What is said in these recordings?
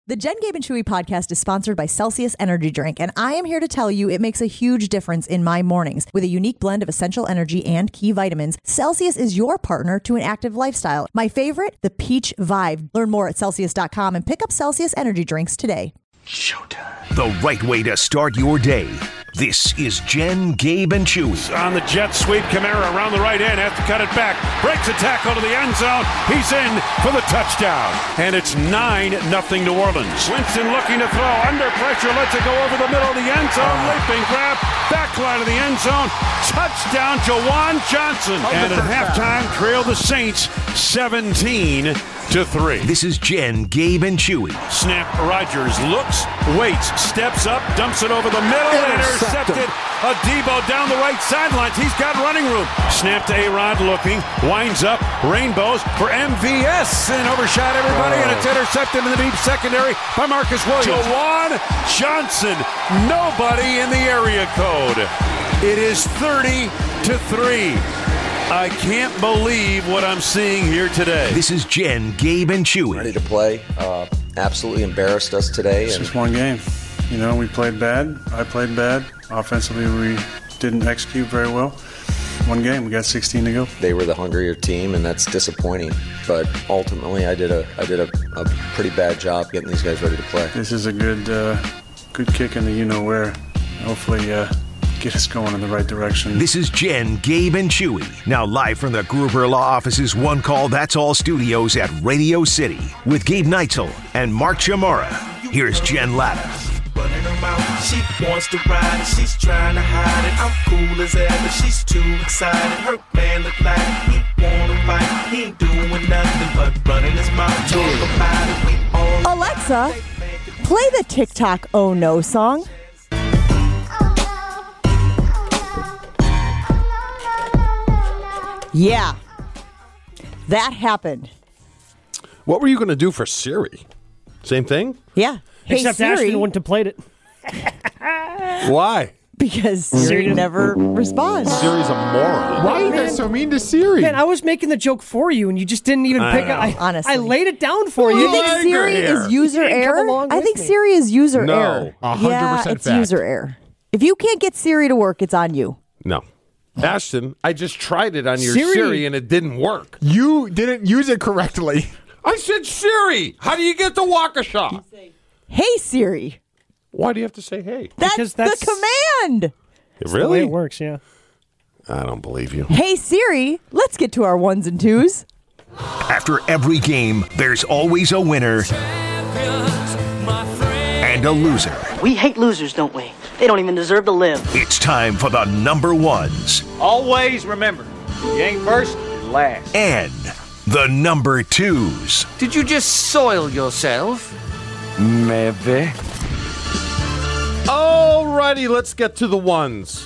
The Jen, Gabe, and Chewy podcast is sponsored by Celsius Energy Drink, and I am here to tell you it makes a huge difference in my mornings. With a unique blend of essential energy and key vitamins, Celsius is your partner to an active lifestyle. My favorite, the Peach Vibe. Learn more at Celsius.com and pick up Celsius Energy Drinks today. Showtime. The right way to start your day. This is Jen, Gabe, and Chewy. On the jet sweep, Kamara around the right end, has to cut it back. Breaks a tackle to the end zone. He's in for the touchdown. And it's 9-0 New Orleans. Winston looking to throw. Under pressure, lets it go over the middle of the end zone. Leaping grab, backline of the end zone. Touchdown, Jawan Johnson. And at halftime, trail the Saints 17-3. This is Jen, Gabe, and Chewy. Snap, Rodgers looks, waits, steps up, dumps it over the middle, intercepted. Adebo down the right sidelines. He's got running room. Snap to A-Rod looking, winds up, rainbows for MVS, and overshot everybody, and it's intercepted in the deep secondary by Marcus Williams. Jawan Johnson, nobody in the area code. It is 30-3. I can't believe what I'm seeing here today. This is Jen, Gabe, and Chewy. Ready to play. Absolutely embarrassed us today. It's just one game. You know, we played bad. I played bad. Offensively, we didn't execute very well. One game. We got 16 to go. They were the hungrier team, and that's disappointing. But ultimately, I did a pretty bad job getting these guys ready to play. This is a good kick in the you-know-where. Hopefully, get us going in the right direction. This is Jen, Gabe, and Chewy. Now live from the Gruber Law Office's One Call That's All studios at Radio City with Gabe Neitzel and Mark Chamorro. Here's Jen Latta. She wants to ride, she's trying to hide it. I'm cool as ever, she's too excited. Her man look like he wanna fight. He ain't doing nothing but running his mouth. Talk about it. We all Alexa, play the TikTok Oh No song. Yeah, that happened. What were you going to do for Siri? Same thing? Yeah. Hey, Except Siri, Ashton wouldn't have played it. Why? because Siri never responds. Siri's a moron. Why are you guys so mean to Siri? Man, I was making the joke for you, and you just didn't even pick up. Honestly. I laid it down for you. You think Siri is user error? I think Siri is user error. 100% Yeah, it's fact. user error. If you can't get Siri to work, it's on you. No. Ashton, I just tried it on your Siri and it didn't work. You didn't use it correctly. I said Siri. How do you get to Waukesha? Hey, Siri. Why do you have to say hey? That's the command. The way it works, yeah. I don't believe you. Hey, Siri, let's get to our ones and twos. After every game, there's always a winner and a loser. We hate losers, don't we? They don't even deserve to live. It's time for the number ones. Always remember, you ain't first, you're last. And the number twos. Did you just soil yourself? Maybe. Alrighty, let's get to the ones.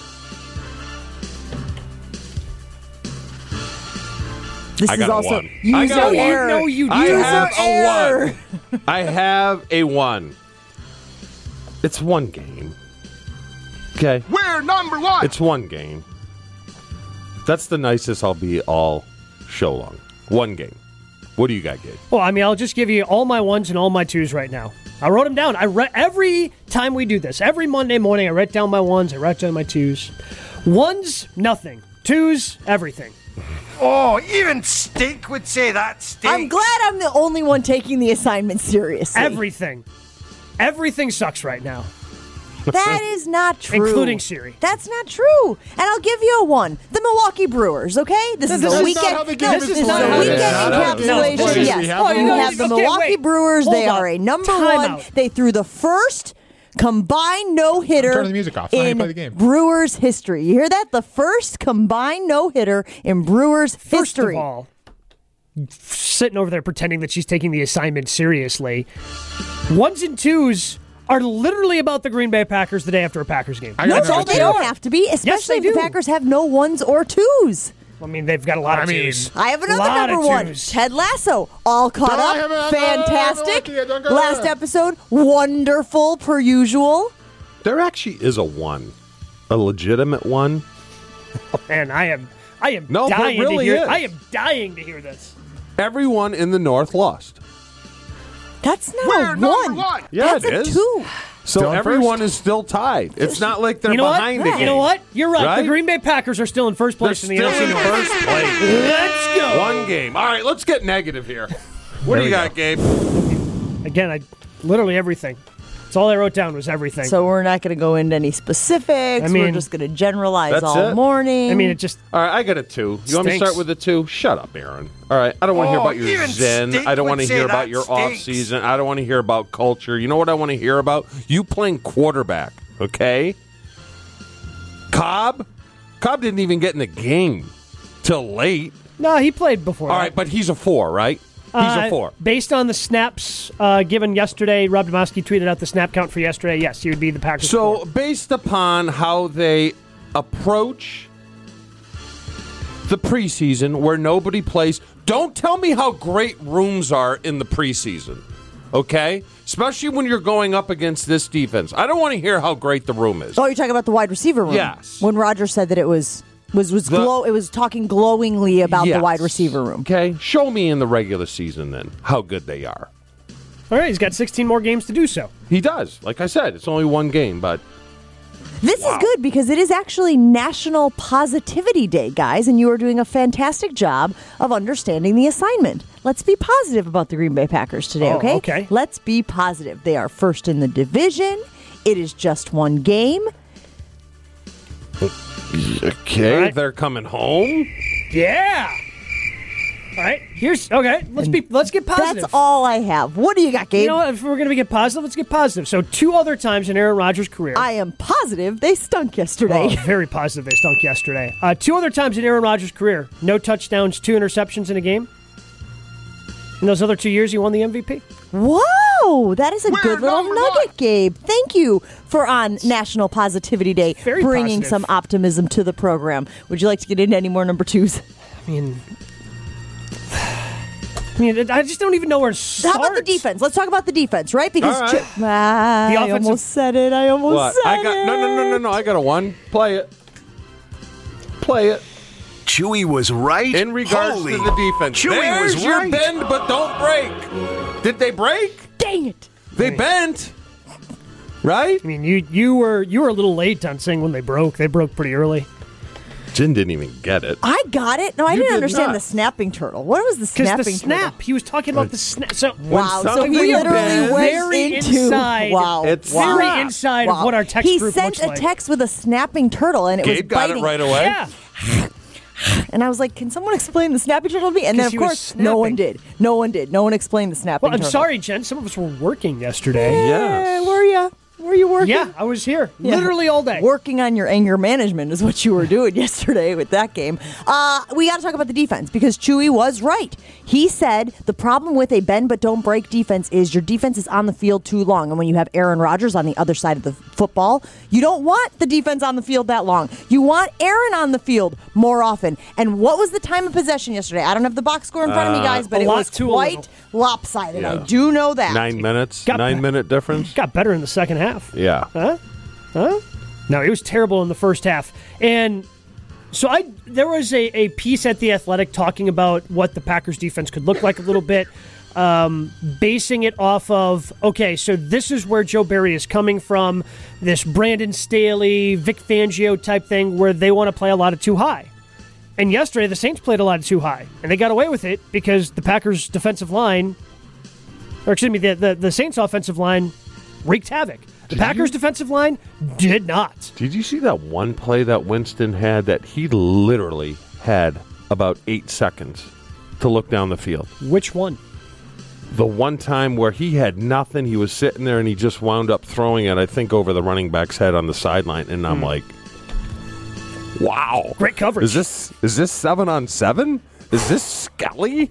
This I is got also one. user error. No, you I User have error. a one. I have a one. It's one game. Okay. We're number one. It's one game. That's the nicest I'll be all show long. One game. What do you got, Gabe? Well, I mean, I'll just give you all my ones and all my twos right now. I wrote them down. Every time we do this, every Monday morning, I write down my ones, I write down my twos. Ones, nothing. Twos, everything. Oh, even Stink would say that, Stink. I'm glad I'm the only one taking the assignment seriously. Everything. Everything sucks right now. That is not true. Including Siri. That's not true. And I'll give you a one. The Milwaukee Brewers, okay? This is That's a not weekend. how the game This is is played. a weekend No, encapsulation. Yes. you You have have the okay, Milwaukee wait. Brewers. Hold They on. are a number Time one. out. They threw the first combined no-hitter Turn the music off. It's not how you in play the game. Brewers history. You hear that? The first combined no-hitter in Brewers First history. of all, sitting over there pretending that she's taking the assignment seriously. Ones and twos are literally about the Green Bay Packers the day after a Packers game. No, they don't have to be, especially they if the do. Packers have no ones or twos. I mean, they've got a lot of twos. I have another Lot of number one. twos. Ted Lasso, all caught up, fantastic. Last episode, wonderful per usual. There actually is a one. A legitimate one. Man, I am No, but dying really to hear. is. I am dying to hear this. Everyone in the North lost. That's not We're a number 1. Yeah, That's it a is. 2. So Still in everyone is still tied. It's not like they're You know behind what? again. You know what? You're right. Right? The Green Bay Packers are still in first They're place in the still NFC in North. first place. Let's go. One game. All right, let's get negative here. What do you got, Gabe? Again, literally everything. That's all I wrote down was everything. So we're not going to go into any specifics. I mean, we're just going to generalize that's all it? morning. I mean, it just... All right, I got a 2. You want me to Stinks. start with a 2? Shut up, Aaron. All right, I don't want to hear about your even zen. Stink I don't want to would say hear about that your stinks. off-season. I don't want to hear about culture. You know what I want to hear about? You playing quarterback, okay? Cobb didn't even get in the game till late. No, he played before. All right, but he's a 4, right? He's a 4. Based on the snaps given yesterday, Rob Domowski tweeted out the snap count for yesterday. Yes, he would be the Packers. So, 4. based upon how they approach the preseason where nobody plays, don't tell me how great rooms are in the preseason, okay? Especially when you're going up against this defense. I don't want to hear how great the room is. Oh, you're talking about the wide receiver room? Yes. When Roger said that it was it was talking glowingly about Yes. the wide receiver room. Okay, show me in the regular season then how good they are. All right, he's got 16 more games to do so. He does. Like I said, it's only one game, but This is good because it is actually National Positivity Day, guys, and you are doing a fantastic job of understanding the assignment. Let's be positive about the Green Bay Packers today, Oh, okay? okay. Let's be positive. They are first in the division. It is just one game. okay, All right. they're coming home. Yeah. All right. Let's get positive. That's all I have. What do you got, Gabe? You know what? If we're going to get positive, let's get positive. So 2 other times in Aaron Rodgers' career. I am positive they stunk yesterday. Oh, very positive they stunk yesterday. 2 other times in Aaron Rodgers' career. No touchdowns, 2 interceptions in a game. In those other 2 years, he won the MVP. Whoa, that is a We're good little number nugget, 1. Gabe. Thank you for on National Positivity Day Very bringing positive. some optimism to the program. Would you like to get into any more number 2s? I mean, I just don't even know where to start. How about the defense? Let's talk about the defense, right? Because All right. I The offensive- almost said it. I almost What? said I got it. no. I got a 1. Play it. Chewy was right. In regards Holy, to the defense. Chewy There's was your right. bend, but don't break. Did they break? Dang it. They bent. Right? I mean, you were a little late on saying when they broke. They broke pretty early. Jen didn't even get it. I got it. No, I You didn't did understand not. the snapping turtle. What was the Because snapping the snap, turtle? he was talking about the snap. So Wow, so something he bends, literally went very into inside. wow, It's wow, very inside of wow. what our text he group sent looks a like. text with a snapping turtle, and it was Gabe got biting. it right away. Yeah. And I was like, "Can someone explain the snapping turtle to me?" And then, 'Cause of he was course, no one snapping. did. No one did. No one explained the snapping Well, I'm turtle. sorry, Jen. Some of us were working yesterday. Yes. Were you? Were you working? Yeah, I was here Yeah. literally all day. Working on your anger management is what you were doing yesterday with that game. We got to talk about the defense because Chewy was right. He said the problem with a bend but don't break defense is your defense is on the field too long. And when you have Aaron Rodgers on the other side of the football, you don't want the defense on the field that long. You want Aaron on the field more often. And what was the time of possession yesterday? I don't have the box score in front of me, guys, but a it lot was too quite lopsided. Yeah. I do know that. 9 minutes. Got 9-minute difference. Got better in the second half. Yeah. Huh? No, it was terrible in the first half. And so there was a piece at The Athletic talking about what the Packers defense could look like a little bit, basing it off of, okay, so this is where Joe Barry is coming from, this Brandon Staley, Vic Fangio type thing where they want to play a lot of too high. And yesterday the Saints played a lot of too high, and they got away with it because the Packers defensive line, or excuse me, the Saints offensive line wreaked havoc. The Packers defensive line did not. Did you see that one play that Winston had that he literally had about 8 seconds to look down the field? Which one? The one time where he had nothing, he was sitting there and he just wound up throwing it, I think, over the running back's head on the sideline. And I'm like, wow. Great coverage. Is this 7-on-7? Is this Skelly?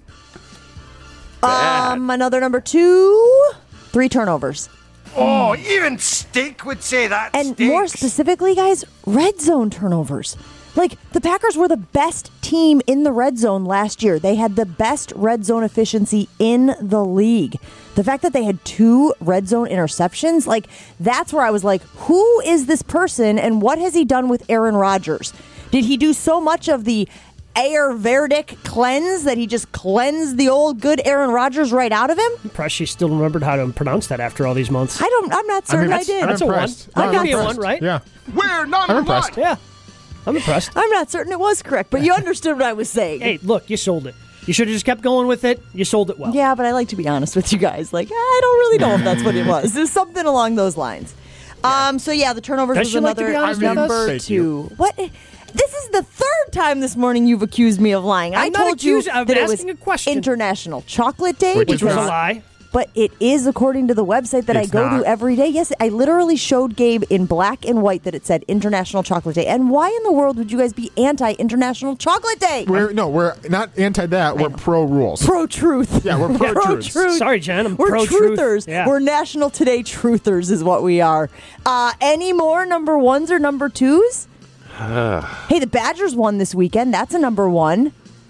Another number 2, 3 turnovers. Oh, even Steak would say that. And stinks. more specifically, guys, red zone turnovers. Like, the Packers were the best team in the red zone last year. They had the best red zone efficiency in the league. The fact that they had 2 red zone interceptions, like, that's where I was like, who is this person and what has he done with Aaron Rodgers? Did he do so much of the Ayurvedic cleanse that he just cleansed the old good Aaron Rodgers right out of him? Impressed she still remembered how to pronounce that after all these months. I'm not certain I did. That's a one. I'm That could be a impressed. one, right? Yeah. We're number I'm impressed. Yeah. I'm impressed. I'm not certain it was correct, but you understood what I was saying. Hey, look, you sold it. You should have just kept going with it. You sold it well. Yeah, but I like to be honest with you guys. Like, I don't really know if that's what it was. There's something along those lines. So yeah, the turnovers Does was she like to another be honest with us? number Thank 2. you. What? This is the third time this morning you've accused me of lying. I I'm not told you accused. I'm that it was asking a question. International Chocolate Day, Which was a lie. But it is according to the website that It's I go not. to every day. Yes, I literally showed Gabe in black and white that it said International Chocolate Day. And why in the world would you guys be anti-International Chocolate Day? We're not anti that. We're pro rules. Pro-truth. Yeah, we're pro-truth. Pro-truth. Sorry, Jen. I'm We're pro-truth. truthers. Yeah. We're National Today truthers is what we are. Any more number 1s or number 2s? Hey, the Badgers won this weekend. That's a number 1.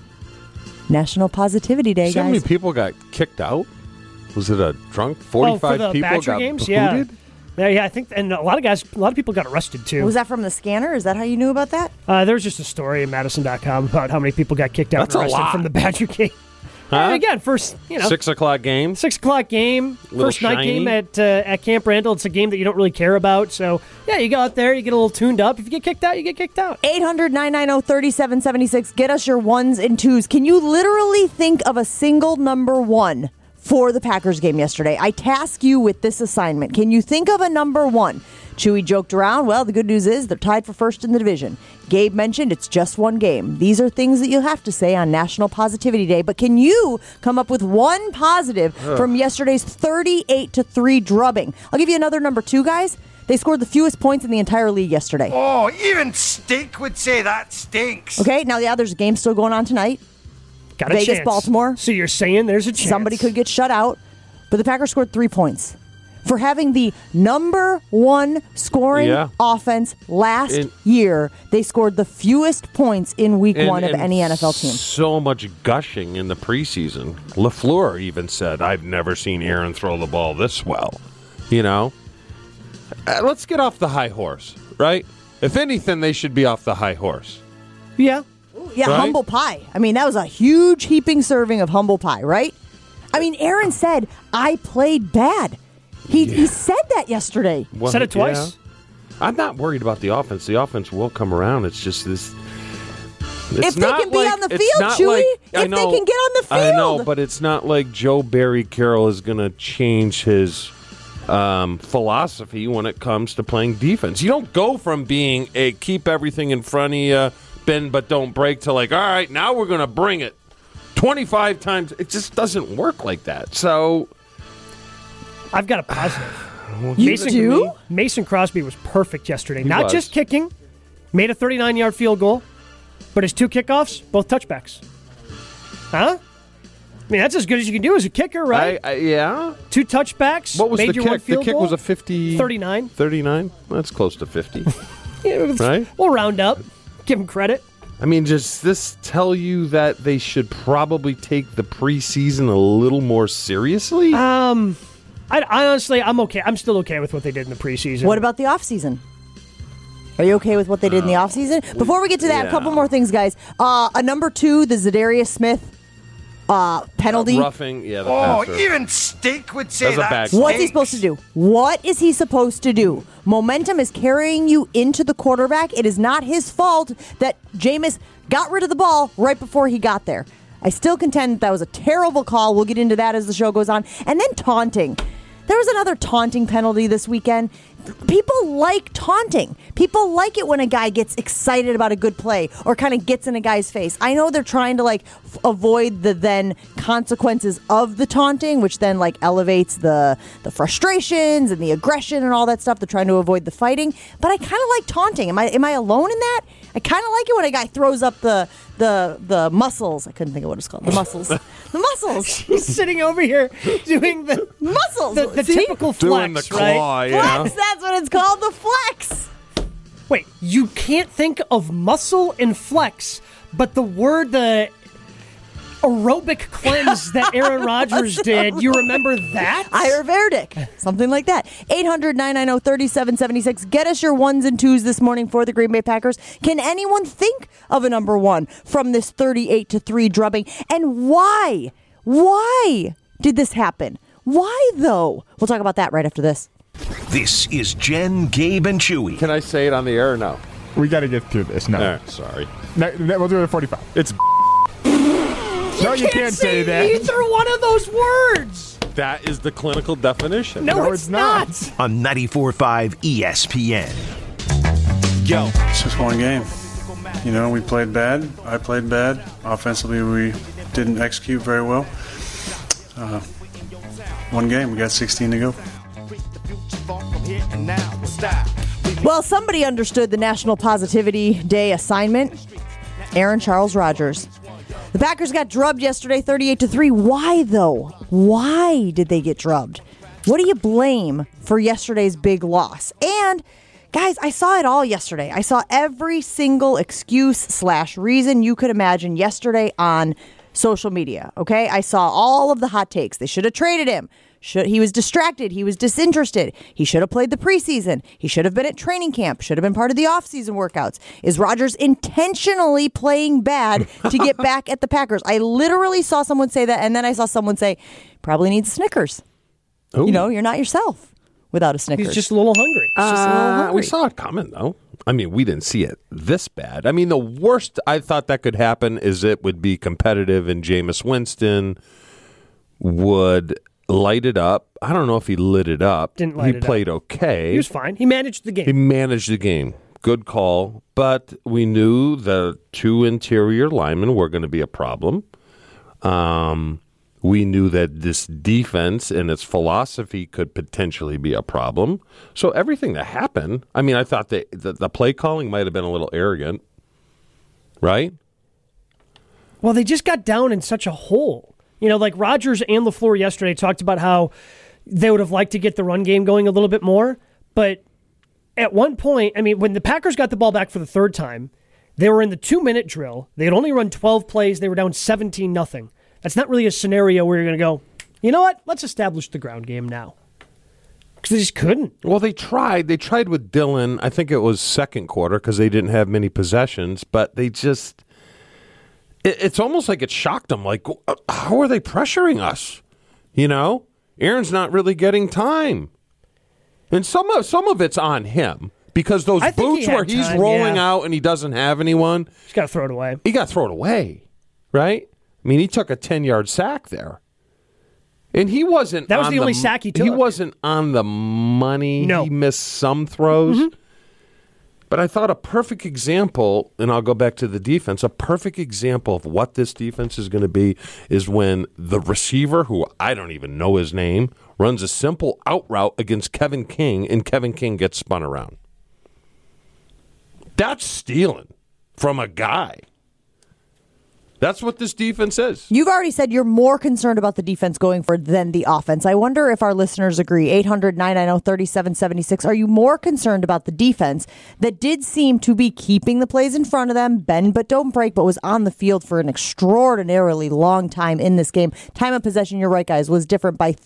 National Positivity Day, See how many guys. people got kicked out? Was it a drunk? 45 for the people Badger got games? booted? Yeah, I think, and a lot of people got arrested too. Was that from the scanner? Is that how you knew about that? There was just a story in Madison.com about how many people got kicked out That's and a arrested lot. from the Badger game. Huh? And again, first, 6 o'clock game. 6 o'clock game, Little first night shiny. game at Camp Randall. It's a game that you don't really care about. So, yeah, you go out there, you get a little tuned up. If you get kicked out, you get kicked out. 800-990-3776. Get us your 1s and 2s. Can you literally think of a single number 1 for the Packers game yesterday? I task you with this assignment. Can you think of a number 1? Chewy joked around. Well, the good news is they're tied for first in the division. Gabe mentioned it's just one game. These are things that you'll have to say on National Positivity Day. But can you come up with one positive from yesterday's 38-3 drubbing? I'll give you another number 2, guys. They scored the fewest points in the entire league yesterday. Oh, even Stink would say that stinks. Okay, now, yeah, there's a game still going on tonight. Got a Vegas, chance. Baltimore. So you're saying there's a chance. Somebody could get shut out. But the Packers scored 3 points. For having the number 1 scoring offense last year, they scored the fewest points in week 1 of any NFL team. So much gushing in the preseason. LaFleur even said, I've never seen Aaron throw the ball this well. Let's get off the high horse, right? If anything, they should be off the high horse. Yeah. Yeah, Right? humble pie. I mean, that was a huge heaping serving of humble pie, right? I mean, Aaron said, I played bad. He said that yesterday. Well, Said it twice. yeah. I'm not worried about the offense. The offense will come around. It's just this. If they can be on the field, Chewy, if they can get on the field. I know, but it's not like Joe Barry Carroll is going to change his philosophy when it comes to playing defense. You don't go from being a keep everything in front of you, bend but don't break, to like, all right, now we're going to bring it 25 times. It just doesn't work like that. So I've got a positive. You do? Mason Crosby was perfect yesterday. He Not was. just kicking, made a 39-yard field goal, but his 2 kickoffs, both touchbacks. Huh? I mean, that's as good as you can do as a kicker, right? Yeah. 2 touchbacks. What was made the your kick? one field The kick goal. was a 50. 39. 39? That's close to 50. Yeah, Right? We'll round up. Give him credit. I mean, does this tell you that they should probably take the preseason a little more seriously? I honestly, I'm okay. I'm still okay with what they did in the preseason. What about the offseason? Are you okay with what they did in the offseason? Before we get to that, a couple more things, guys. A number 2, the Zadarius Smith penalty. Roughing, the Oh, passer. even Stink would say That's a that bad stinks. What's he supposed to do? What is he supposed to do? Momentum is carrying you into the quarterback. It is not his fault that Jameis got rid of the ball right before he got there. I still contend that was a terrible call. We'll get into that as the show goes on. And then taunting. There was another taunting penalty this weekend. People like taunting. People like it when a guy gets excited about a good play or kind of gets in a guy's face. I know they're trying to avoid the then consequences of the taunting, which then elevates the frustrations and the aggression and all that stuff. They're trying to avoid the fighting. But I kind of like taunting. Am I alone in that? I kind of like it when a guy throws up the muscles. I couldn't think of what it's called. The muscles. The muscles. He's sitting over here doing the muscles. the See? typical Doing flex, the claw, right? Flex, that's what it's called, the flex. Wait, you can't think of muscle and flex, but the word aerobic cleanse that Aaron Rodgers did. You remember that? Ayurvedic, something like that. 800-990-3776. Get us your ones and twos this morning for the Green Bay Packers. Can anyone think of a number one from this 38-3 drubbing? And why? Why did this happen? Why, though? We'll talk about that right after this. This is Jen, Gabe, and Chewy. Can I say it on the air or no? We got to get through this. No. Sorry. No, we'll do it at 45. It's No, you can't say that. Either one of those words. That is the clinical definition. No, it's not. On 94.5 ESPN. Yo. It's just one game. You know, we played bad. I played bad. Offensively, we didn't execute very well. One game. We got 16 to go. Well, somebody understood the National Positivity Day assignment. Aaron Charles Rodgers. The Packers got drubbed yesterday, 38-3. Why, though? Why did they get drubbed? What do you blame for yesterday's big loss? And, guys, I saw it all yesterday. I saw every single excuse/reason you could imagine yesterday on social media, okay? I saw all of the hot takes. They should have traded him. He was distracted. He was disinterested. He should have played the preseason. He should have been at training camp. Should have been part of the offseason workouts. Is Rodgers intentionally playing bad to get back at the Packers? I literally saw someone say that, and then I saw someone say, probably needs Snickers. Ooh. You know, you're not yourself without a Snickers. He's just a little hungry. We saw it coming, though. I mean, we didn't see it this bad. I mean, the worst I thought that could happen is it would be competitive and Jameis Winston would light it up. I don't know if he lit it up. Didn't light it up. He played okay. He was fine. He managed the game. Good call. But we knew the two interior linemen were going to be a problem. We knew that this defense and its philosophy could potentially be a problem. So everything that happened, I mean, I thought that the play calling might have been a little arrogant, right? Well, they just got down in such a hole. You know, like Rodgers and LaFleur yesterday talked about how they would have liked to get the run game going a little bit more. But at one point, I mean, when the Packers got the ball back for the third time, they were in the 2-minute drill. They had only run 12 plays. They were down 17-0. That's not really a scenario where you're going to go, you know what? Let's establish the ground game now. Because they just couldn't. Well, they tried. They tried with Dillon. I think it was second quarter because they didn't have many possessions. But they just... It's almost like it shocked them. Like, how are they pressuring us? You know? Aaron's not really getting time. And some of it's on him. Because those boots where he's rolling out and he doesn't have anyone. He's got to throw it away. He got to throw it away. Right? I mean, he took a 10-yard sack there. And he wasn't... That was the only sack he took. He wasn't on the money. No. He missed some throws. Mm-hmm. But I thought a perfect example, and I'll go back to the defense, a perfect example of what this defense is going to be is when the receiver, who I don't even know his name, runs a simple out route against Kevin King, and Kevin King gets spun around. That's stealing from a guy. That's what this defense is. You've already said you're more concerned about the defense going forward than the offense. I wonder if our listeners agree. 800-990-3776. Are you more concerned about the defense that did seem to be keeping the plays in front of them, bend but don't break, but was on the field for an extraordinarily long time in this game? Time of possession, you're right, guys, was different by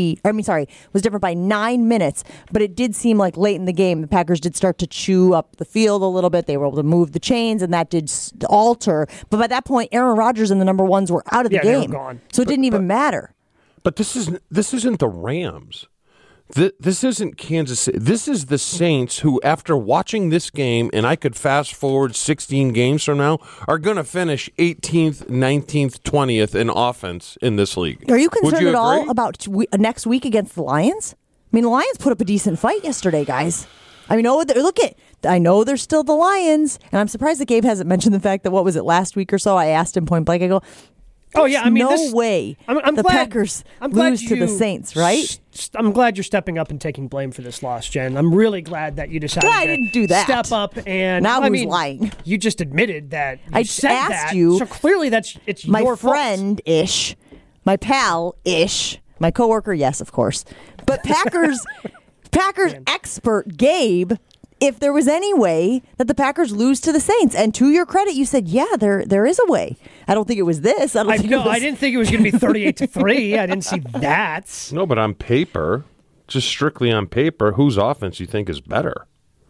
9 minutes, but it did seem like late in the game, the Packers did start to chew up the field a little bit. They were able to move the chains, and that did alter. But by that point, Aaron Rodgers and the number ones were out of the game. They were gone. So it didn't even matter. But this isn't the Rams. This isn't Kansas City. This is the Saints who, after watching this game, and I could fast forward 16 games from now, are going to finish 18th, 19th, 20th in offense in this league. Are you concerned at all about next week against the Lions? I mean, the Lions put up a decent fight yesterday, guys. I mean, I know they're still the Lions, and I'm surprised that Gabe hasn't mentioned the fact that, what was it, last week or so, I asked him point blank, I go, no way the Packers lose to the Saints, right? I'm glad you're stepping up and taking blame for this loss, Jen. I'm really glad that you decided I didn't do that. Step up and... Now who's lying? You just admitted that I said asked that, you. So clearly it's my your friend-ish, my pal-ish, my coworker, yes, of course. But Packers expert Gabe, if there was any way that the Packers lose to the Saints, and to your credit, you said, yeah, there is a way. I don't think it was this. I didn't think it was going to be 38-3. I didn't see that. No, but on paper, just strictly on paper, whose offense you think is better?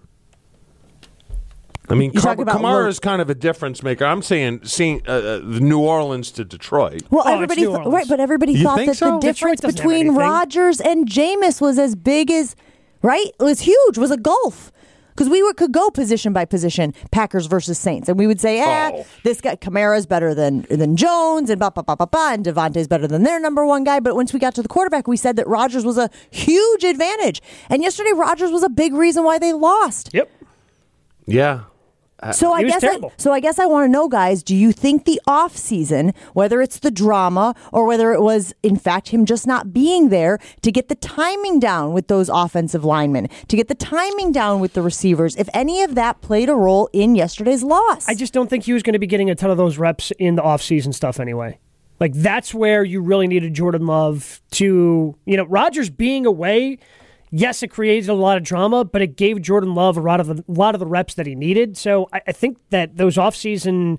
I mean, Kamara is kind of a difference maker. I'm saying seeing New Orleans to Detroit. Well, everybody but everybody thought that the difference between Rodgers and Jameis was as big as, right? It was huge. It was a gulf. Because we could go position by position, Packers versus Saints, and we would say, this guy Kamara's better than Jones, and and Devontae's better than their number one guy. But once we got to the quarterback, we said that Rodgers was a huge advantage. And yesterday, Rodgers was a big reason why they lost. Yep. Yeah. So I guess I want to know, guys, do you think the offseason, whether it's the drama or whether it was, in fact, him just not being there to get the timing down with those offensive linemen, to get the timing down with the receivers, if any of that played a role in yesterday's loss? I just don't think he was going to be getting a ton of those reps in the offseason stuff anyway. Like, that's where you really needed Jordan Love to, Rodgers being away. Yes, it created a lot of drama, but it gave Jordan Love a lot of the reps that he needed. So I think that those offseason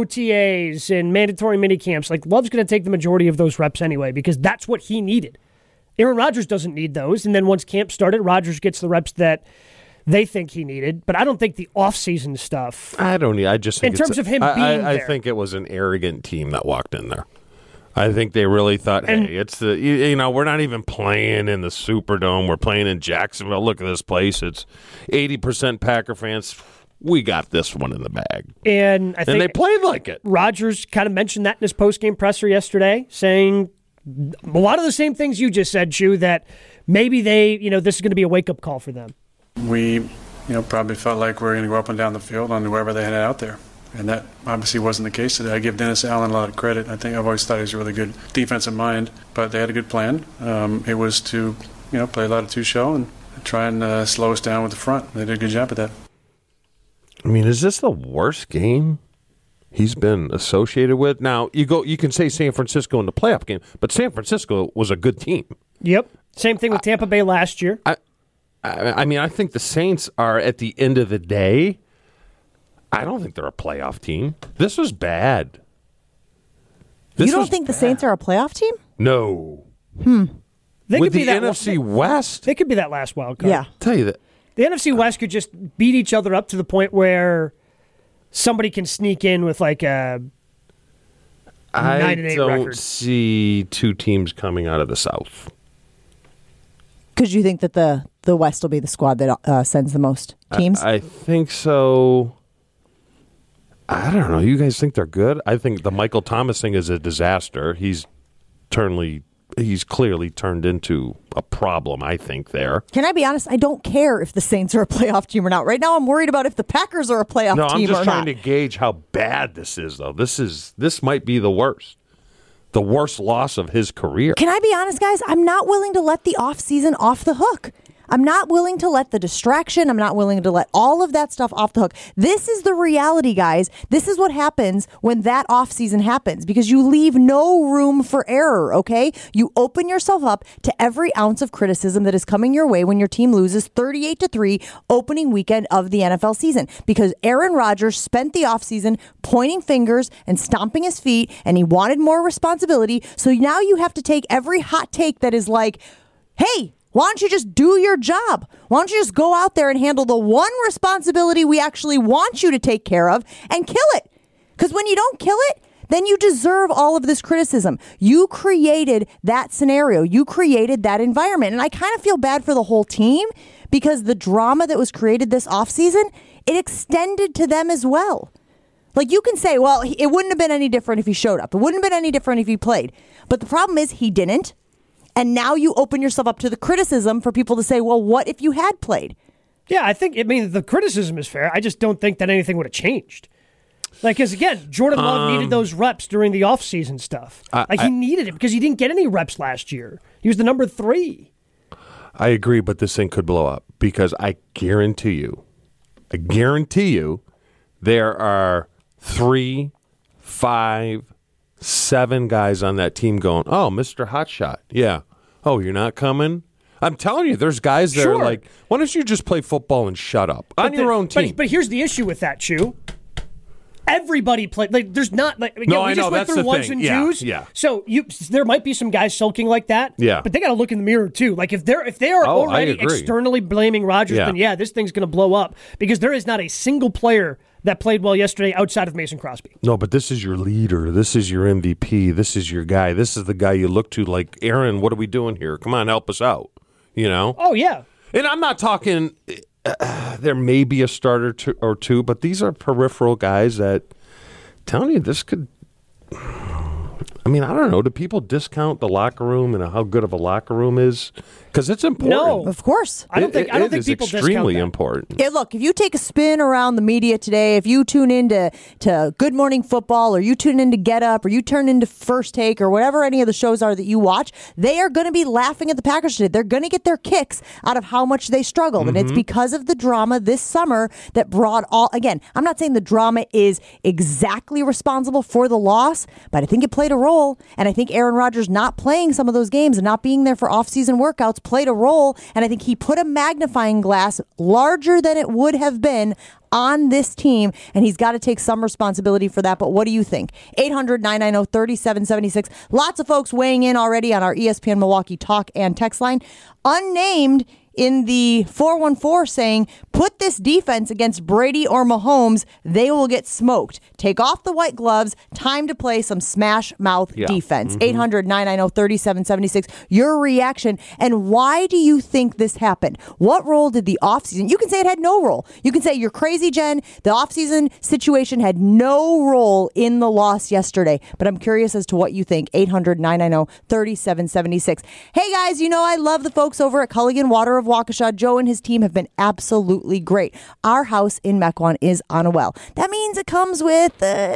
OTAs and mandatory minicamps, like Love's going to take the majority of those reps anyway because that's what he needed. Aaron Rodgers doesn't need those, and then once camp started, Rodgers gets the reps that they think he needed. But I don't think the offseason stuff. I just think in terms of him being there. I think it was an arrogant team that walked in there. I think they really thought, hey, it's we're not even playing in the Superdome. We're playing in Jacksonville. Look at this place. It's 80% Packer fans. We got this one in the bag. And I think they played like it. Rodgers kind of mentioned that in his postgame presser yesterday, saying a lot of the same things you just said, Shu, that maybe this is going to be a wake-up call for them. We, probably felt like we were going to go up and down the field on whoever they had out there. And that obviously wasn't the case today. I give Dennis Allen a lot of credit. I think I've always thought he was a really good defensive mind, but they had a good plan. It was to, play a lot of two-show and try and slow us down with the front. They did a good job at that. I mean, is this the worst game he's been associated with? Now, you can say San Francisco in the playoff game, but San Francisco was a good team. Yep. Same thing with Tampa Bay last year. I mean, I think the Saints are, at the end of the day, I don't think they're a playoff team. This was bad. You don't think the Saints are a playoff team? No. They with could be the that NFC West? They could be that last wild card. Yeah. Tell you that. The NFC West could just beat each other up to the point where somebody can sneak in with like a 9-8 record. I don't see two teams coming out of the South. Because you think that the West will be the squad that sends the most teams? I think so. I don't know. You guys think they're good? I think the Michael Thomas thing is a disaster. He's clearly turned into a problem, I think, there. Can I be honest? I don't care if the Saints are a playoff team or not. Right now, I'm worried about if the Packers are a playoff team or not. No, I'm just trying to gauge how bad this is, though. This might be the worst. The worst loss of his career. Can I be honest, guys? I'm not willing to let the offseason off the hook. I'm not willing to let the distraction, I'm not willing to let all of that stuff off the hook. This is the reality, guys. This is what happens when that offseason happens because you leave no room for error, okay? You open yourself up to every ounce of criticism that is coming your way when your team loses 38-3 opening weekend of the NFL season because Aaron Rodgers spent the offseason pointing fingers and stomping his feet and he wanted more responsibility. So now you have to take every hot take that is like, hey, why don't you just do your job? Why don't you just go out there and handle the one responsibility we actually want you to take care of and kill it? Because when you don't kill it, then you deserve all of this criticism. You created that scenario. You created that environment. And I kind of feel bad for the whole team because the drama that was created this offseason, it extended to them as well. Like you can say, well, it wouldn't have been any different if he showed up. It wouldn't have been any different if he played. But the problem is he didn't. And now you open yourself up to the criticism for people to say, well, what if you had played? Yeah, the criticism is fair. I just don't think that anything would have changed. Like, because again, Jordan Love needed those reps during the offseason stuff. He needed it because he didn't get any reps last year. He was the number 3. I agree, but this thing could blow up because I guarantee you, there are 3, 5, 7 guys on that team going, oh, Mr. Hotshot. Yeah. Oh, you're not coming? I'm telling you, there's guys that are like, why don't you just play football and shut up on your own team? But here's the issue with that, Chew. everybody played. Like, there's not like No, we I just know, went that's through the ones thing. and Yeah, twos. yeah. So there might be some guys sulking like that. Yeah. But they got to look in the mirror too. Like if they are Oh, I already agree. externally blaming Rodgers, Yeah. then this thing's going to blow up because there is not a single player that played well yesterday outside of Mason Crosby. No, but this is your leader. This is your MVP. This is your guy. This is the guy you look to like, Aaron, what are we doing here? Come on, help us out. You know? Oh, yeah. And I'm not talking, there may be a starter or two, but these are peripheral guys that, telling you, this could, I mean, I don't know. Do people discount the locker room and how good of a locker room is? Because it's important. No. Of course. I don't think It people is discount extremely that. important. Yeah, look, if you take a spin around the media today, if you tune into Good Morning Football or you tune into Get Up or you turn into First Take or whatever any of the shows are that you watch, they are going to be laughing at the Packers today. They're going to get their kicks out of how much they struggled. And it's because of the drama this summer that brought again, I'm not saying the drama is exactly responsible for the loss, but I think it played a role. And I think Aaron Rodgers not playing some of those games and not being there for off-season workouts played a role, and I think he put a magnifying glass larger than it would have been on this team, and he's got to take some responsibility for that. But what do you think? 800-990-3776. Lots of folks weighing in already on our ESPN Milwaukee talk and text line. Unnamed in the 414 saying, put this defense against Brady or Mahomes, they will get smoked. Take off the white gloves. Time to play some smash mouth defense. 800-990-3776. Your reaction, and why do you think this happened? What role did the offseason? You can say it had no role. You can say you're crazy, Jen. The offseason situation had no role in the loss yesterday. But I'm curious as to what you think. 800-990-3776. Hey, guys, you know I love the folks over at Culligan Water of Waukesha. Joe and his team have been absolutely great. Our house in Mequon is on a well. That means it comes with,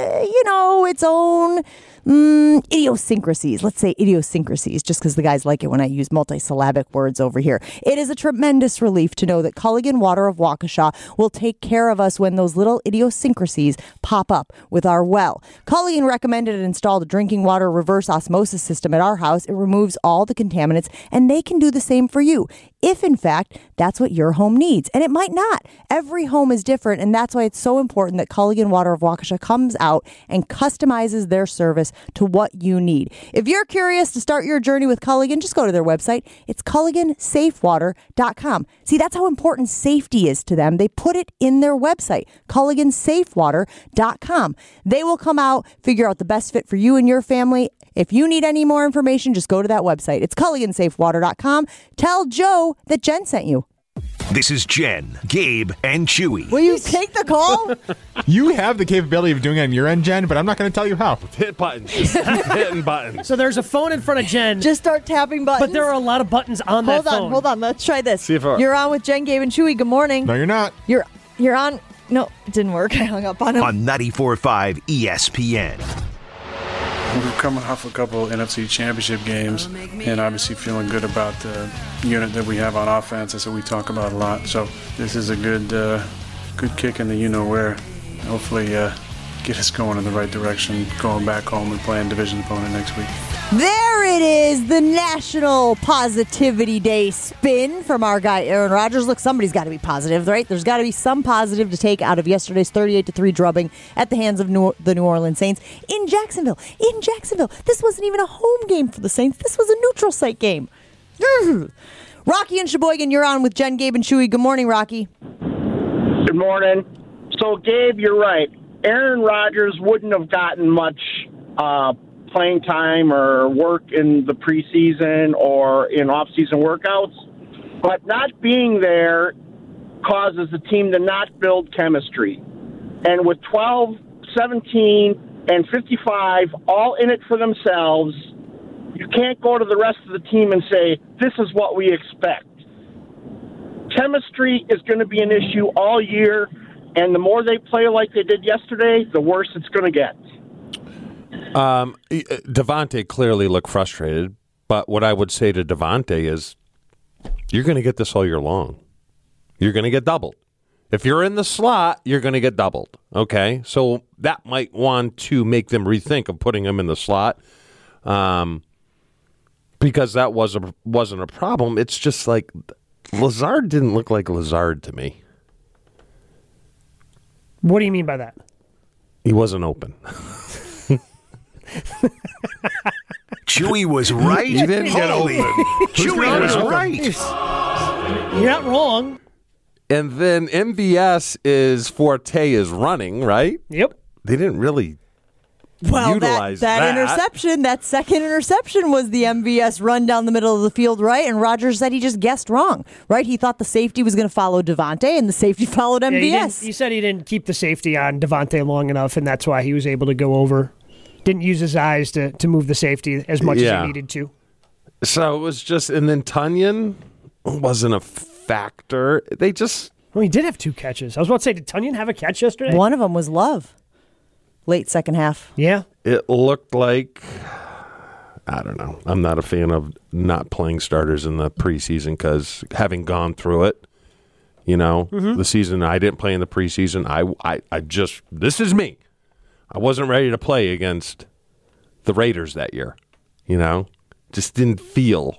its own idiosyncrasies. Let's say idiosyncrasies, just because the guys like it when I use multisyllabic words over here. It is a tremendous relief to know that Culligan Water of Waukesha will take care of us when those little idiosyncrasies pop up with our well. Culligan recommended and installed a drinking water reverse osmosis system at our house. It removes all the contaminants, and they can do the same for you, if in fact that's what your home needs. And it might not. Every home is different, and that's why it's so important that Culligan Water of Waukesha comes out and customizes their service to what you need. If you're curious to start your journey with Culligan, just go to their website. It's CulliganSafeWater.com. See, that's how important safety is to them. They put it in their website, CulliganSafeWater.com. They will come out, figure out the best fit for you and your family. If you need any more information, just go to that website. It's CulliganSafeWater.com. Tell Joe that Jen sent you. This is Jen, Gabe, and Chewy. Will you take the call? You have the capability of doing it on your end, Jen, but I'm not going to tell you how. Hit buttons. Hitting buttons. So there's a phone in front of Jen. Just start tapping buttons. But there are a lot of buttons on that phone. Hold on. Let's try this. See if it- You're on with Jen, Gabe, and Chewy. Good morning. No, you're not. You're on. No, it didn't work. I hung up on him. On 94.5 ESPN. We're coming off a couple of NFC championship games and obviously feeling good about the unit that we have on offense. That's what we talk about a lot. So this is a good kick in the you-know-where. Hopefully get us going in the right direction, going back home and playing division opponent next week. There it is, the National Positivity Day spin from our guy Aaron Rodgers. Look, somebody's got to be positive, right? There's got to be some positive to take out of yesterday's 38-3 drubbing at the hands of the New Orleans Saints in Jacksonville. This wasn't even a home game for the Saints. This was a neutral site game. Rocky and Sheboygan, you're on with Jen, Gabe, and Chewy. Good morning, Rocky. Good morning. So, Gabe, you're right. Aaron Rodgers wouldn't have gotten much playing time or work in the preseason or in off-season workouts, but not being there causes the team to not build chemistry. And with 12, 17, and 55 all in it for themselves, you can't go to the rest of the team and say, this is what we expect. Chemistry is going to be an issue all year, and the more they play like they did yesterday, the worse it's going to get. Devontae clearly looked frustrated, but what I would say to Devontae is you're going to get this all year long. You're going to get doubled. If you're in the slot, you're going to get doubled, okay? So that might want to make them rethink of putting him in the slot because that wasn't a problem. It's just like Lazard didn't look like Lazard to me. What do you mean by that? He wasn't open. Chewy was right. He didn't get open. Chewy was right. You're not wrong. And then MVS is forte is running, right? Yep. They didn't really Well, utilize that interception, that second interception was the MVS run down the middle of the field, right? And Rodgers said he just guessed wrong, right? He thought the safety was going to follow Devontae, and the safety followed MVS. He said he didn't keep the safety on Devontae long enough, and that's why he was able to go over. Didn't use his eyes to move the safety as much as he needed to. So it was just, and then Tunyon wasn't a factor. They just... Well, he did have 2 catches. I was about to say, did Tunyon have a catch yesterday? One of them was Love. Late second half. Yeah. It looked like, I don't know. I'm not a fan of not playing starters in the preseason because having gone through it, the season I didn't play in the preseason, I just, this is me. I wasn't ready to play against the Raiders that year, Just didn't felt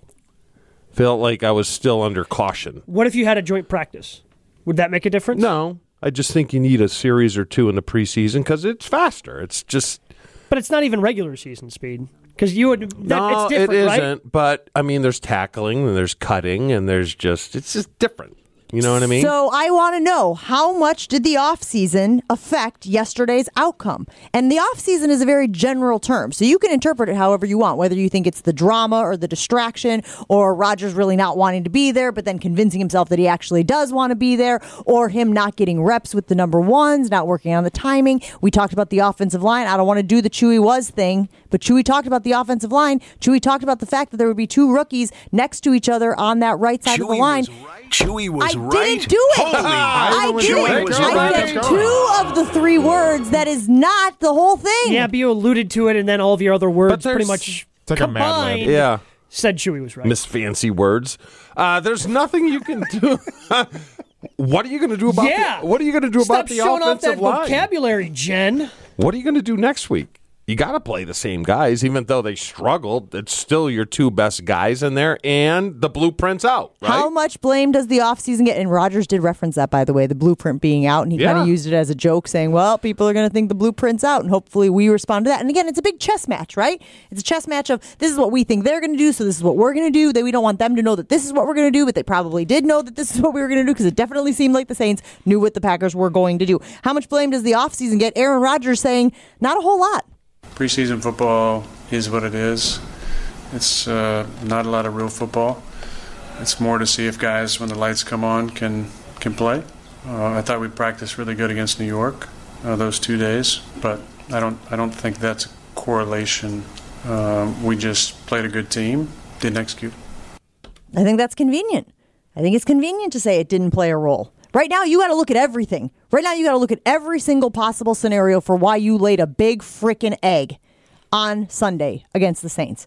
like I was still under caution. What if you had a joint practice? Would that make a difference? No. I just think you need a series or 2 in the preseason because it's faster. It's just... But it's not even regular season speed. Because you would... No, it's different, it right? isn't. But, there's tackling and there's cutting and there's just... It's just different. You know what I mean? So I want to know, how much did the offseason affect yesterday's outcome? And the offseason is a very general term, so you can interpret it however you want, whether you think it's the drama or the distraction, or Rodgers really not wanting to be there, but then convincing himself that he actually does want to be there, or him not getting reps with the number ones, not working on the timing. We talked about the offensive line. I don't want to do the Chewy was thing, but Chewy talked about the offensive line. Chewy talked about the fact that there would be 2 rookies next to each other on that right side of the line. Chewy was right. I didn't do it. I didn't. I said 2 of the 3 words. That is not the whole thing. Yeah, but you alluded to it, and then all of your other words pretty much like combined. Yeah. Said Chewy was right. Miss Fancy words. There's nothing you can do. What are you going to do about what are you going to do about the showing offensive off that line? vocabulary, Jen. What are you going to do next week? You got to play the same guys, even though they struggled. It's still your 2 best guys in there, and the blueprint's out, right? How much blame does the offseason get? And Rodgers did reference that, by the way, the blueprint being out, and he kind of used it as a joke, saying, well, people are going to think the blueprint's out, and hopefully we respond to that. And again, it's a big chess match, right? It's a chess match of this is what we think they're going to do, so this is what we're going to do. We don't want them to know that this is what we're going to do, but they probably did know that this is what we were going to do because it definitely seemed like the Saints knew what the Packers were going to do. How much blame does the offseason get? Aaron Rodgers saying, not a whole lot. Preseason football is what it is. It's not a lot of real football. It's more to see if guys, when the lights come on, can play. I thought we practiced really good against New York those 2 days, but I don't think that's a correlation. We just played a good team, didn't execute. I think that's convenient. I think it's convenient to say it didn't play a role. Right now, you got to look at everything. Right now, you got to look at every single possible scenario for why you laid a big freaking egg on Sunday against the Saints.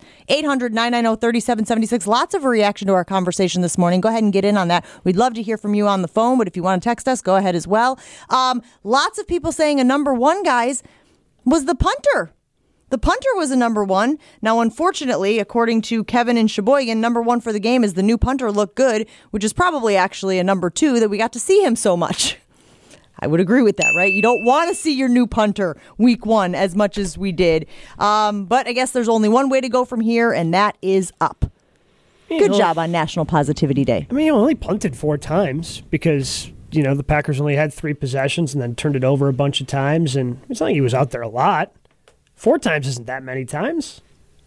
800-990-3776. Lots of a reaction to our conversation this morning. Go ahead and get in on that. We'd love to hear from you on the phone, but if you want to text us, go ahead as well. Lots of people saying a number 1, guys, was the punter. The punter was a number 1. Now, unfortunately, according to Kevin and Sheboygan, number 1 for the game is the new punter looked good, which is probably actually a number 2 that we got to see him so much. I would agree with that, right? You don't want to see your new punter week 1 as much as we did. But I guess there's only one way to go from here, and that is up. Good job on National Positivity Day. I mean, he only punted 4 times because, the Packers only had 3 possessions and then turned it over a bunch of times, and it's not like he was out there a lot. 4 times isn't that many times.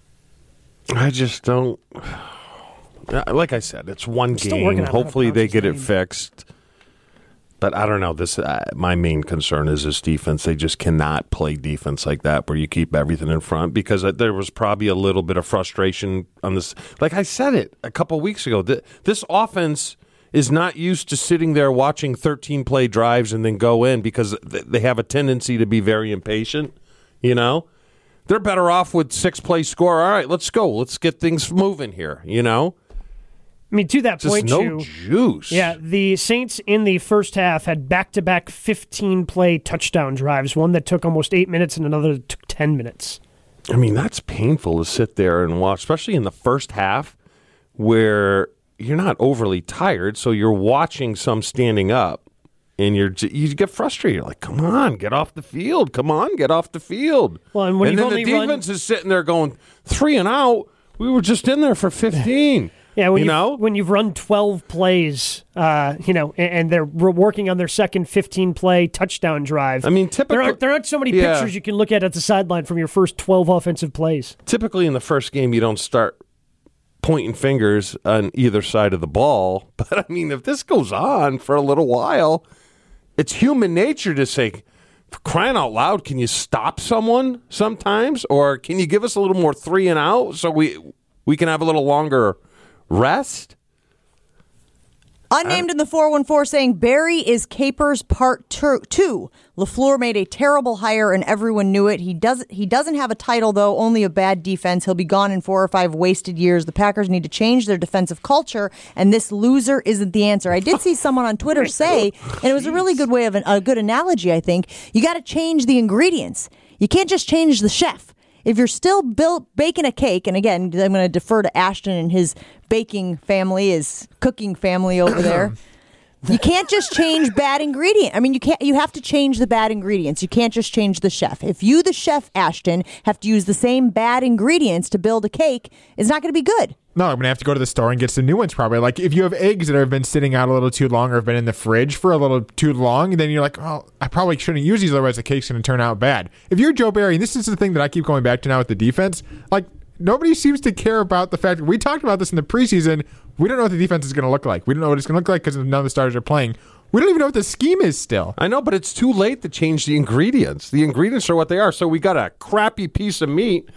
I just don't. Like I said, it's one game. Hopefully they get it fixed. But I don't know. This my main concern is this defense. They just cannot play defense like that where you keep everything in front because there was probably a little bit of frustration on this. Like I said it a couple weeks ago, this offense is not used to sitting there watching 13-play drives and then go in because they have a tendency to be very impatient, They're better off with 6-play score. All right, let's go. Let's get things moving here, I mean, to that just point, no juice. Yeah, the Saints in the first half had back-to-back 15-play touchdown drives, one that took almost 8 minutes and another that took 10 minutes. I mean, that's painful to sit there and watch, especially in the first half where you're not overly tired, so you're watching some standing up, And you get frustrated. You're like, come on, get off the field. Come on, get off the field. Well, and when then the defense is sitting there going 3 and out. We were just in there for 15. Yeah, when you've run 12 plays, and they're working on their second 15-play touchdown drive. I mean, typically there aren't so many pictures you can look at the sideline from your first 12 offensive plays. Typically, in the first game, you don't start pointing fingers on either side of the ball. But I mean, if this goes on for a little while, it's human nature to say, for crying out loud, can you stop someone sometimes? Or can you give us a little more 3 and out so we can have a little longer rest? Unnamed in the 414 saying Barry is Capers part 2. LaFleur made a terrible hire and everyone knew it. He doesn't have a title, though, only a bad defense. He'll be gone in 4 or 5 wasted years. The Packers need to change their defensive culture, and this loser isn't the answer. I did see someone on Twitter say, and it was a really good way of a good analogy, I think, you got to change the ingredients. You can't just change the chef. If you're still baking a cake, and again, I'm going to defer to Ashton and his baking family, his cooking family over there. You can't just change bad ingredient. I mean, you have to change the bad ingredients. You can't just change the chef. If you, the chef, Ashton, have to use the same bad ingredients to build a cake, it's not going to be good. No, I'm going to have to go to the store and get some new ones probably. Like if you have eggs that have been sitting out a little too long or have been in the fridge for a little too long, then you're like, oh, I probably shouldn't use these, otherwise the cake's going to turn out bad. If you're Joe Barry, and this is the thing that I keep going back to now with the defense, like nobody seems to care about the fact that we talked about this in the preseason. We don't know what the defense is going to look like. We don't know what it's going to look like because none of the starters are playing. We don't even know what the scheme is still. I know, but it's too late to change the ingredients. The ingredients are what they are. So we got a crappy piece of meat,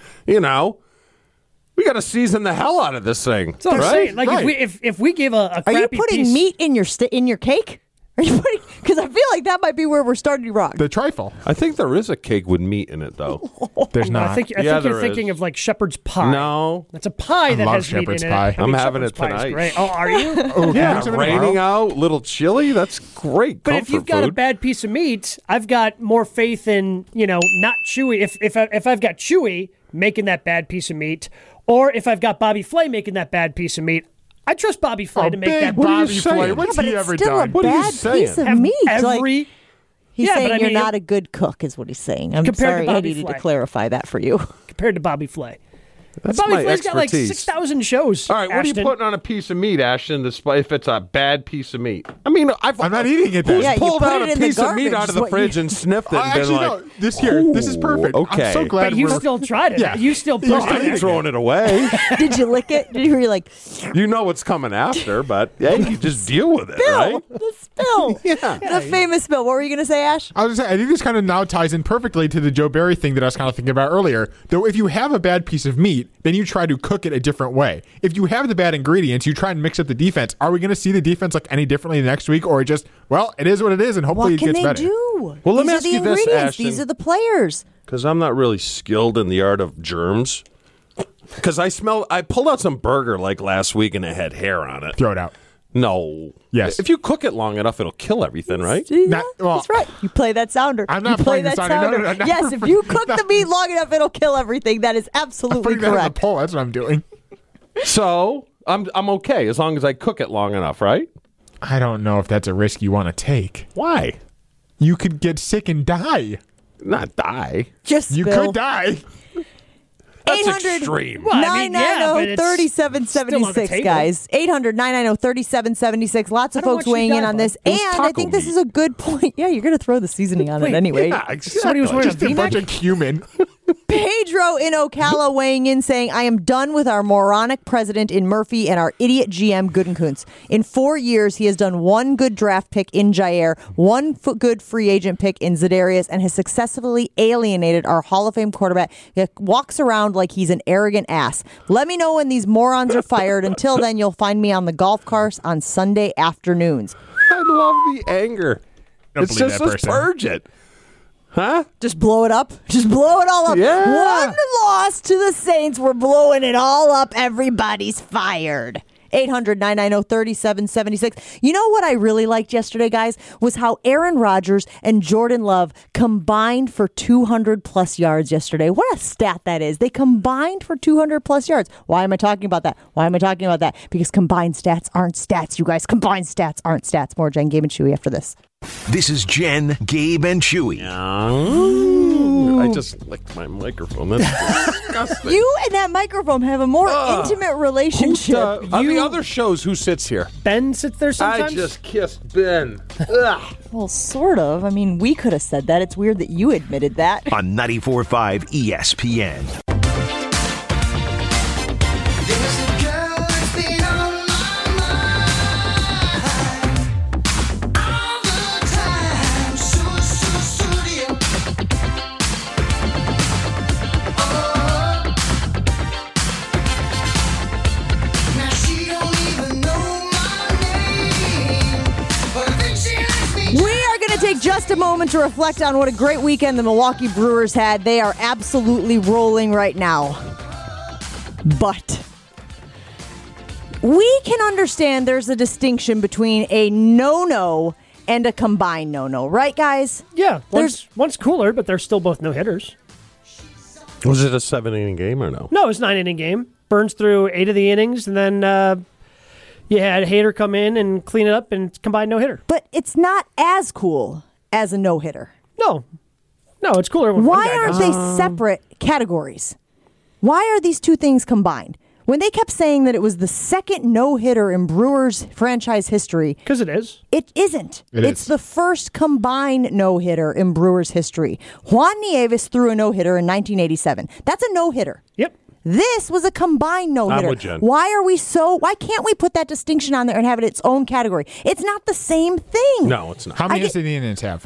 we got to season the hell out of this thing. That's what I'm saying. Like if we give a crappy Are you putting meat in your cake? Are you putting? Because I feel like that might be where we're starting wrong. The trifle. I think there is a cake with meat in it, though. There's not. I think you're thinking of like shepherd's pie. No, that's a pie that has meat in pie. it. I'm having it tonight. Great. Oh, are you? Raining out, little chili. That's great. But if you've got a bad piece of meat, I've got more faith in not Chewy. If I've got Chewy making that bad piece of meat, or if I've got Bobby Flay making that bad piece of meat, I trust Bobby Flay to make that. Bobby Flay. What's he ever done? What are you saying? Piece of meat. He's saying but you're not a good cook, is what he's saying. I'm sorry, I needed to clarify that for you. Compared to Bobby Flay. That's Bobby my Flay's expertise. got like 6,000 shows. All right, what are you putting on a piece of meat, Ashton, if it's a bad piece of meat? I mean, I'm not eating it then. Who's Yeah, pulled you put out it a in the piece of meat garbage out of is the what fridge you- and sniffed it and Actually, been no. like, This is perfect. Okay. I'm so glad But you still tried it. Yeah. You still pushed I ain't it. throwing it away. Did you lick it? Were you like, You know what's coming after, but hey, you just deal with it, Bill, right? the spill. Yeah. The famous spill. What were you going to say, Ash? I was going to say, I think this kind of now ties in perfectly to the Joe Barry thing that I was kind of thinking about earlier. Though if you have a bad piece of meat, then you try to cook it a different way. If you have the bad ingredients, you try and mix up the defense. Are we going to see the defense look any differently next week, or just, well, it is what it is, and hopefully What it can gets they better? do? Well, let These me are ask the you this, ingredients. Ashton. These are the players. Because I'm not really skilled in the art of germs. Because I pulled out some burger like last week and it had hair on it. Throw it out. No. Yes. If you cook it long enough, it'll kill everything, right? See, Not- well, that's right. You play that sounder. I'm not you play playing the that sounder. No, no, Yes, if you cook the meat long enough, it'll kill everything. That is absolutely Putting that on the correct. poll, that's what I'm doing. So I'm okay as long as I cook it long enough, right? I don't know if that's a risk you want to take. Why? You could get sick and die. Not die. Just You spill. could die. That's 800 extreme. Well, I mean, yeah, but it's still on the 3776, table. guys. 800-990-3776. Lots of I don't folks want you to weighing in die, on bud. this. It was And I taco think this meat. is a good point. Yeah, you're going to throw the seasoning on it anyway. Yeah, exactly. Somebody was wearing Just a bunch of cumin. Pedro in Ocala weighing in saying, I am done with our moronic president in Murphy and our idiot GM Goodenkuntz. In 4 years, he has done one good draft pick in Jair, one good free agent pick in Za'Darius, and has successfully alienated our Hall of Fame quarterback. He walks around like he's an arrogant ass. Let me know when these morons are fired. Until then, you'll find me on the golf course on Sunday afternoons. I love the anger. Don't It's believe just that let's person. purge it. Huh? Just blow it up. Just blow it all up. Yeah. One loss to the Saints. We're blowing it all up. Everybody's fired. 800-990-3776. You know what I really liked yesterday, guys, was how Aaron Rodgers and Jordan Love combined for 200-plus yards yesterday. What a stat that is. They combined for 200-plus yards. Why am I talking about that? Because combined stats aren't stats, you guys. Combined stats aren't stats. More Jen, Gabe, and Chewy after this. This is Jen, Gabe, and Chewy. I just licked my microphone. That's disgusting. You and that microphone have a more intimate relationship. On the other shows, who sits here? Ben sits there sometimes? I just kissed Ben. Ugh. Well, sort of. I mean, we could have said that. It's weird that you admitted that. On 94.5 ESPN. Take just a moment to reflect on what a great weekend the Milwaukee Brewers had. They are absolutely rolling right now. But we can understand there's a distinction between a no-no and a combined no-no, right, guys? Yeah, one's cooler, but they're still both no-hitters. Was it a 7-inning game or no? No, it was a 9-inning game. Burns through 8 of the innings, and then you had Hader come in and clean it up and combine no-hitter. But it's not as cool as a no-hitter. No, it's cooler. Why aren't they separate categories? Why are these two things combined? When they kept saying that it was the second no-hitter in Brewers franchise history. Because it is. It isn't. It's the first combined no-hitter in Brewers history. Juan Nieves threw a no-hitter in 1987. That's a no-hitter. Yep. This was a combined no-hitter. I'm with Jen. Why can't we put that distinction on there and have it its own category? It's not the same thing. No, it's not. How many does the Indians have?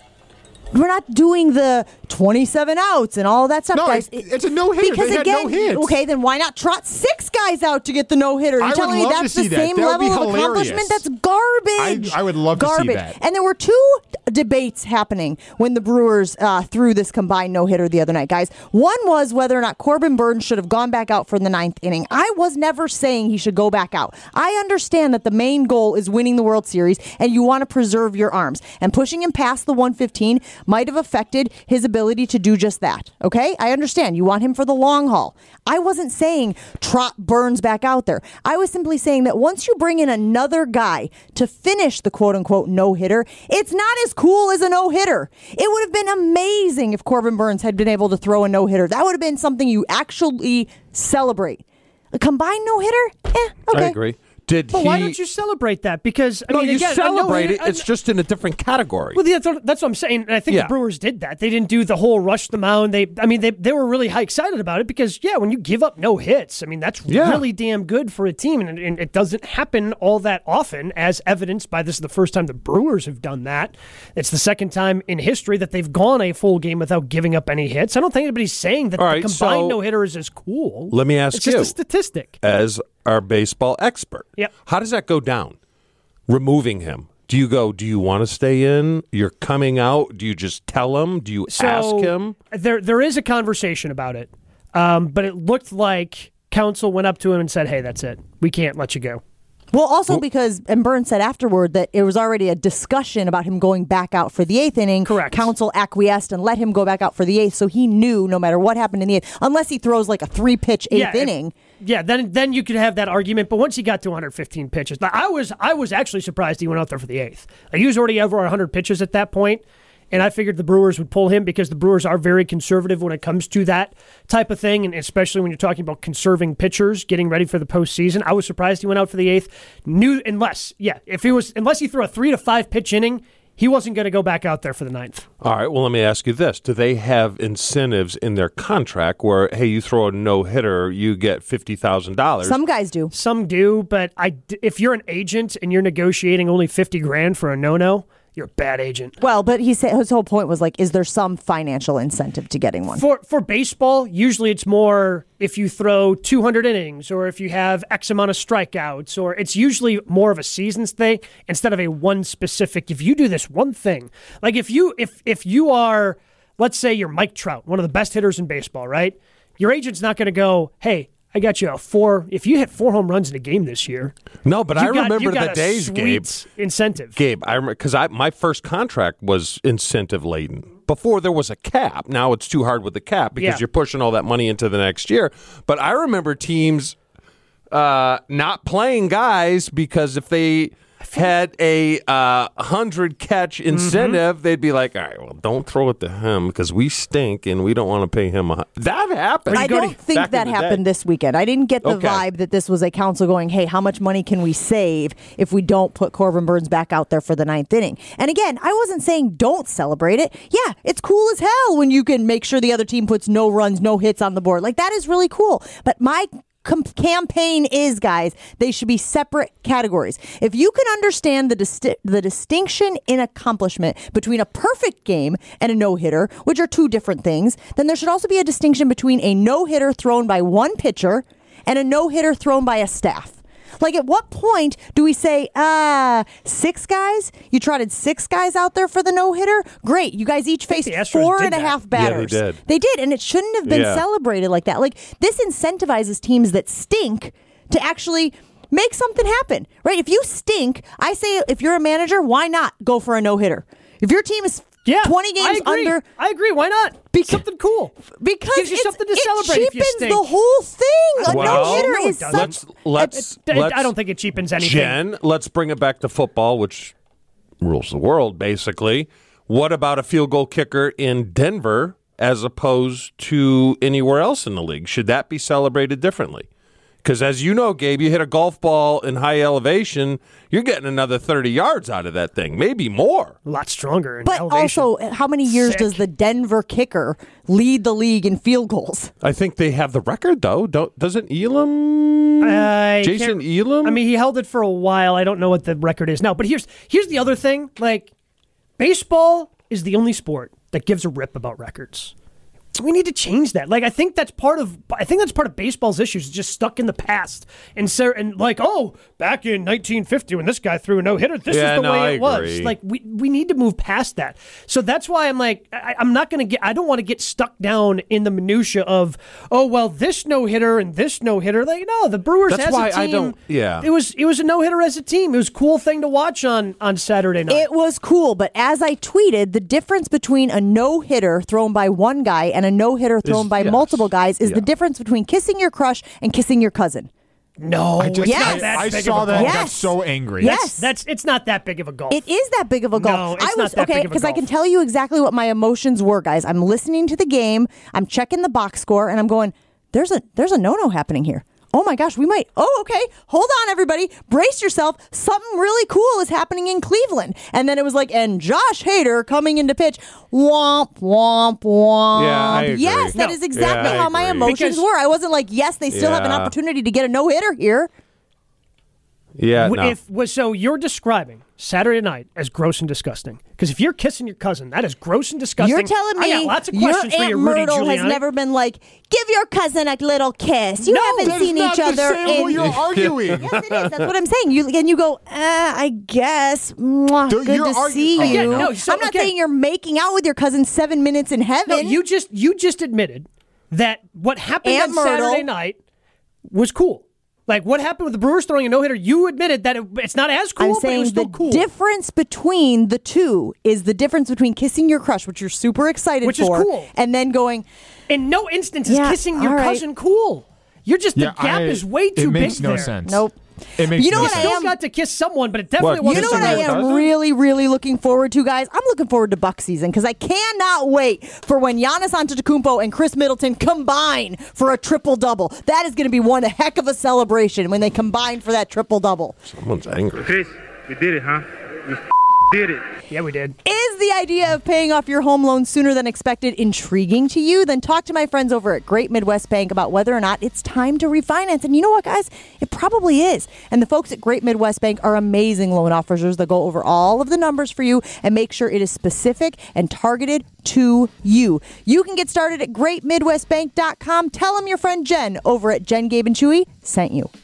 We're not doing the 27 outs and all that stuff, No, guys. it's a no-hitter. Because They had again, no hits. Okay, then why not trot 6 guys out to get the no-hitter? You're I would telling me love to that's see the that. same That would be level of hilarious. accomplishment? That's garbage. I would love to see that. And there were 2 debates happening when the Brewers threw this combined no-hitter the other night, guys. One was whether or not Corbin Burns should have gone back out for the 9th inning. I was never saying he should go back out. I understand that the main goal is winning the World Series, and you want to preserve your arms. And pushing him past the 115 might have affected his ability to do just that. Okay? I understand. You want him for the long haul. I wasn't saying trot Burns back out there. I was simply saying that once you bring in another guy to finish the quote-unquote no-hitter, it's not as cool as a no-hitter. It would have been amazing if Corbin Burns had been able to throw a no-hitter. That would have been something you actually celebrate. A combined no-hitter? Okay. I agree. But why don't you celebrate that? Because I mean, you again, celebrate it. It's just in a different category. Well, that's what I'm saying. And I think the Brewers did that. They didn't do the whole rush the mound. They were really excited about it because when you give up no hits, I mean that's really damn good for a team, and it doesn't happen all that often, as evidenced by this is the first time the Brewers have done that. It's the second time in history that they've gone a full game without giving up any hits. I don't think anybody's saying that the combined no hitter is as cool. Let me ask you, it's just a statistic. As our baseball expert. Yep. How does that go down? Removing him. Do you want to stay in? You're coming out? Do you just tell him? Do you ask him? There is a conversation about it, but it looked like counsel went up to him and said, hey, that's it. We can't let you go. Well, also because, and Burns said afterward that it was already a discussion about him going back out for the 8th inning. Correct. Counsel acquiesced and let him go back out for the 8th, so he knew no matter what happened in the 8th, unless he throws like a 3-pitch 8th inning. Then you could have that argument. But once he got to 115 pitches, I was actually surprised he went out there for the 8th. He was already over 100 pitches at that point. And I figured the Brewers would pull him because the Brewers are very conservative when it comes to that type of thing, and especially when you're talking about conserving pitchers, getting ready for the postseason. I was surprised he went out for the 8th. Unless he threw a 3 to 5 pitch inning, he wasn't going to go back out there for the 9th. All right, well, let me ask you this. Do they have incentives in their contract where, hey, you throw a no-hitter, you get $50,000? Some guys do. Some do, but if you're an agent and you're negotiating only $50,000 for a no-no, you're a bad agent. Well, but he said his whole point was like, is there some financial incentive to getting one? For baseball, usually it's more if you throw 200 innings or if you have X amount of strikeouts, or it's usually more of a seasons thing instead of a one specific. If you do this one thing, like if you are, let's say you're Mike Trout, one of the best hitters in baseball, right? Your agent's not going to go, hey, I got you 4. If you hit 4 home runs in a game this year, no, but I remember you got the days, Gabe. Incentive, Gabe. I remember because my first contract was incentive laden. Before there was a cap. Now it's too hard with the cap because you're pushing all that money into the next year. But I remember teams not playing guys because if they had a 100 catch incentive, they'd be like, all right, well, don't throw it to him because we stink and we don't want to pay him. That happened. I don't think that happened this weekend. I didn't get the vibe that this was a council going, hey, how much money can we save if we don't put Corbin Burns back out there for the 9th inning? And again, I wasn't saying don't celebrate it. Yeah, it's cool as hell when you can make sure the other team puts no runs, no hits on the board. Like, that is really cool. But my campaign is, guys, they should be separate categories. If you can understand the distinction in accomplishment between a perfect game and a no-hitter, which are two different things, then there should also be a distinction between a no-hitter thrown by one pitcher and a no-hitter thrown by a staff. Like, at what point do we say, 6 guys? You trotted 6 guys out there for the no-hitter? Great. You guys each faced 4.5 batters. Yeah, they did, and it shouldn't have been celebrated like that. Like, this incentivizes teams that stink to actually make something happen, right? If you stink, I say if you're a manager, why not go for a no-hitter? If your team is 20 games under... I agree. Why not? Something cool. Because gives you something to celebrate. It cheapens the whole thing. A no-hitter is let's I don't think it cheapens anything. Jen, let's bring it back to football, which rules the world, basically. What about a field goal kicker in Denver as opposed to anywhere else in the league? Should that be celebrated differently? Because as you know, Gabe, you hit a golf ball in high elevation, you're getting another 30 yards out of that thing, maybe more. A lot stronger in But elevation. also, how many years does the Denver kicker lead the league in field goals? I think they have the record, though. Doesn't Elam? Jason Elam? I mean, he held it for a while. I don't know what the record is now. But here's the other thing. Like, baseball is the only sport that gives a rip about records. We need to change that. Like, I think that's part of baseball's issues, just stuck in the past. And like, back in 1950 when this guy threw a no-hitter, this is the way it was. Like, we need to move past that. So that's why I'm like, I'm not going to I don't want to get stuck down in the minutia of, this no-hitter and this no-hitter. Like, no, the Brewers as a team, it was a no-hitter as a team. It was a cool thing to watch on Saturday night. It was cool, but as I tweeted, the difference between a no-hitter thrown by one guy and a no-hitter thrown by multiple guys is the difference between kissing your crush and kissing your cousin. No, I saw that. Yes. I got so angry. Yes, it's not that big of a gulf. It is that big of a gulf. No, it's not that big of a because I gulf. can tell you exactly what my emotions were, guys. I'm listening to the game. I'm checking the box score, and I'm going, "There's a no-no happening here." Oh my gosh, we might. Oh, okay. Hold on, everybody. Brace yourself. Something really cool is happening in Cleveland. And then it was like, and Josh Hader coming into pitch. Womp, womp, womp. Yeah, I agree. Yes, that is exactly how my emotions were. I wasn't like, yes, they still have an opportunity to get a no-hitter here. Yeah, no. So you're describing Saturday night as gross and disgusting. Because if you're kissing your cousin, that is gross and disgusting. You're telling me I got lots of questions your for you, Aunt Rudy Myrtle Giuliani. has never been like, give your cousin a little kiss. You haven't seen each other in... You're arguing. Yes, it is. That's what I'm saying. You go, I guess. Mwah, good to see you. Again, no, I'm not saying you're making out with your cousin 7 minutes in heaven. No, you just admitted that what happened Aunt on Myrtle. Saturday night was cool. Like, what happened with the Brewers throwing a no-hitter, you admitted that it's not as cool, I'm but it was saying still the cool. difference between the two is the difference between kissing your crush, which you're super excited Which for, is cool. and then going... In no instance is kissing your cousin cool. You're just, the gap is way too big there. It makes no sense. Nope. It makes You know no what sense. I Still am? got to kiss someone, but it definitely wasn't. You know what I am really, really looking forward to, guys? I'm looking forward to Buck season because I cannot wait for when Giannis Antetokounmpo and Chris Middleton combine for a triple-double. That is going to be one heck of a celebration when they combine for that triple-double. Someone's angry. Chris, we did it, huh? We did it. Yeah, we did. Is the idea of paying off your home loan sooner than expected intriguing to you? Then talk to my friends over at Great Midwest Bank about whether or not it's time to refinance. And you know what, guys? It probably is. And the folks at Great Midwest Bank are amazing loan officers. They'll go over all of the numbers for you and make sure it is specific and targeted to you. You can get started at greatmidwestbank.com. Tell them your friend Jen over at Jen, Gabe, and Chewy sent you.